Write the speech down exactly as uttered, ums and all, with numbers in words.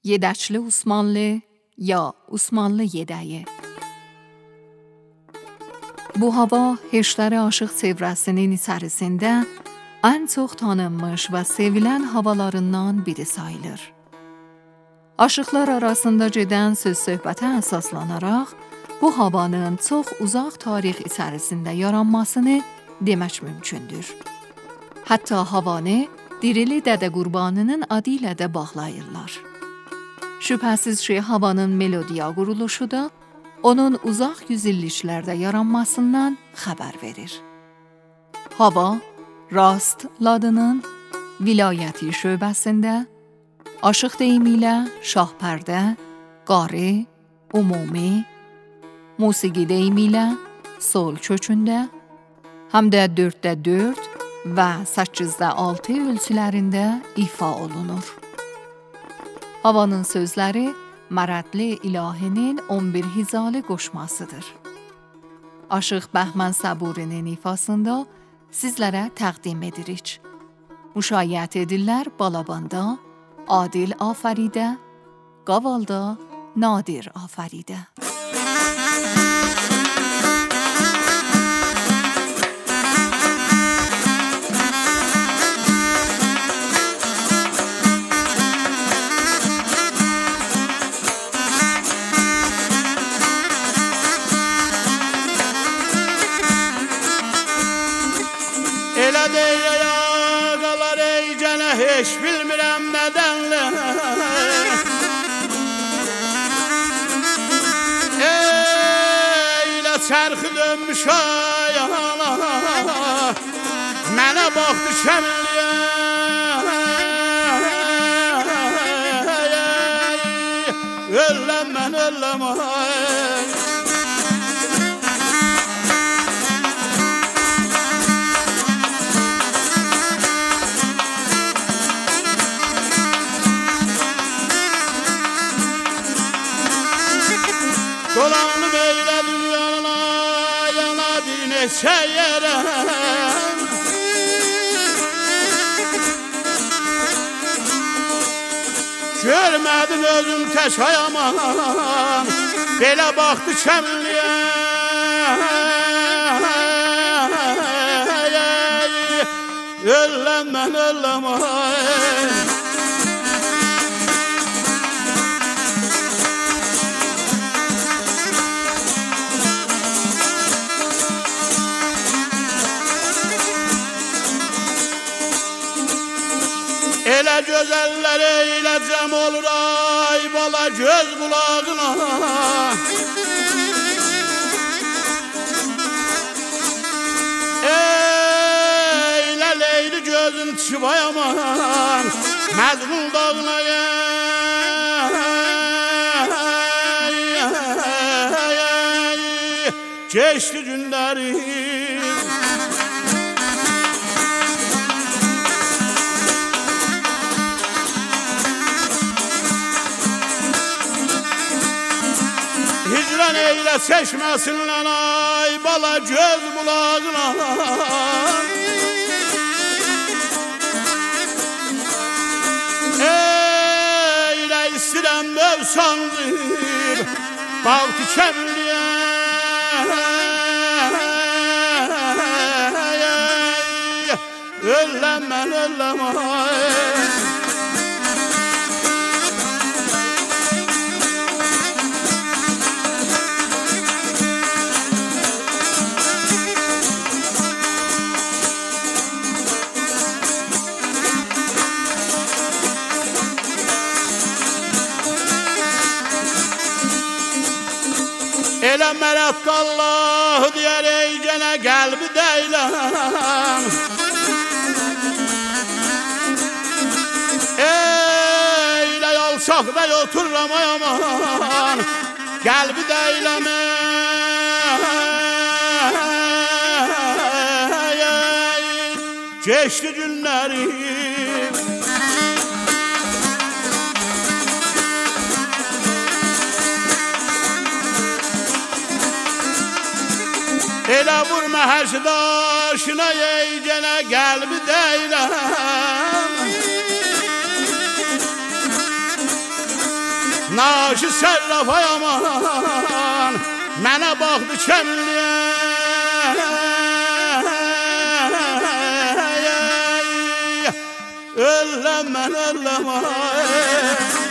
Yedaçlı Osmanlı ya Osmanlı Yedeyi. Bu hava heştər aşıq çevrəsinin içərisində ən çox tanınmış və sevilən havalarından biri sayılır. Aşıqlar arasında gedən söz-söhbətə əsaslanaraq, bu havanın çox uzaq tarix içərisində yaranmasını demək mümkündür. Hətta havanı Dirili Dədə Qurbanının adı ilə də bağlayırlar. Şübhəsiz ki, havanın melodiya quruluşu da onun uzaq yüzilliklərdə yaranmasından xəbər verir. Hava, Rast ladının vilayəti şöbəsində, aşıq deyimi ilə şahpərdə, qari, umumi, musiqi deyimi ilə sol kökündə, həm də dörddə dörd və səkkizdə altı ölçülərində ifa olunur. Havanın sözləri Mərədli ilahinin on bir hizalı qoşmasıdır. Aşıq Bəhmən Səburinin ifasında sizlərə təqdim edirik. Müşayiət edirlər Balabanda, Adil Afəridə, Qavalda, Nadir Afəridə. Elə deyə yağalar ey gənə heç bilmirəm nədənlə Eylə çərxi dönmüş ayağına Mənə baxdı şəmilliyə Ölləm mən ölləm ay Dolanım eylə dünyanın ayağına bir neçə yerə Görmədim özüm tək ayaman Belə baxdı kəmilliyə Ölləm mən ölləm ay Elə gözəllər eylə cəm olur ay bala göz qulağına Eylə leyli gözün çıvay aman Məzğul dağına Geçdi günlərim Hicran eylə çeşməsindən ay bala göz bulağına Eylə istirəm mövsandır Bağdı kəmliyə Ölləm mən ölləm ay Elə mərət Allah deyər ey gənə qəlbi dəyləm Eylə yalçaq və otururam ay aman Qəlbi dəyləm Geçdi günlərim Elə vurma hər daşına ey gənə qəlbi dəyləm Naşı sərrafa yaman mənə baxdı kəmliyə. Ölləm mən ölləm ay